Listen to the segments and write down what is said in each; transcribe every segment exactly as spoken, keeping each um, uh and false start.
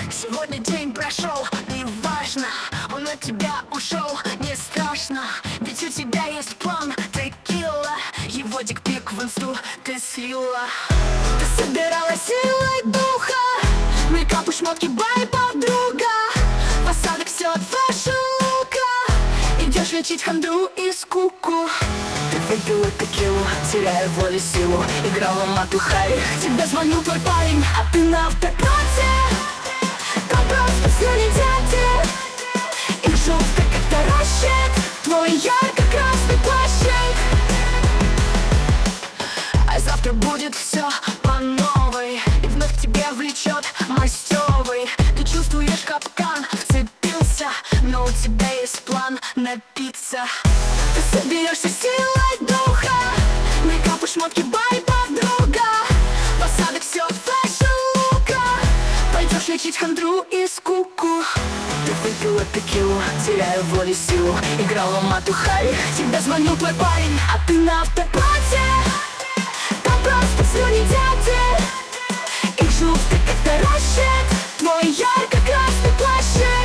Сегодня день прошел, не важно, он от тебя ушел. Не страшно, ведь у тебя есть план. Текила, его дикпик в инсту ты слила. Ты собирала силой духа, мейкап и шмотки, бай, подруга. В осадок все от фэшн-лука, идешь лечить хандру и скуку. Ты выпила текилу, теряя волю силу, играла матухай. Тебе звонил твой парень, а ты на автопилоте. Там просто слюни дяди, их желтый как таращит твой ярко-красный плащик. А завтра будет все по новой, и вновь тебя влечет мастёвый. Ты чувствуешь капкан, вцепился, но у тебя есть план напиться. Ты соберешься силой духа, мейкап и шмотки, бай, подруга. В осадок все от фэшн-лука, пойдешь лечить хандру и скуку. Ты выпила текилу, теряя волю силу, играла матухай. Тебе звонил твой парень, а ты на автопилоте. Там просто слюни дяди, их желтый как таращит твой ярко-красный плащик.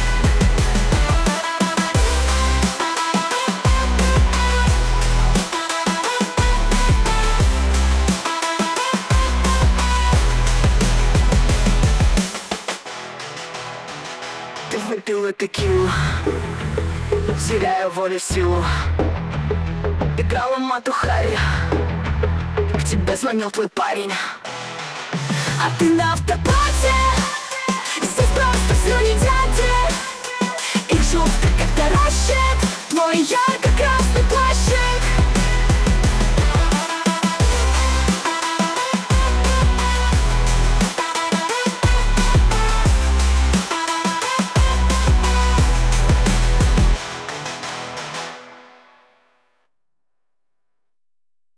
Ты выпила текилу, теряя волю силу, играла матухай. К тебе звонил твой парень, а ты на автопилоте.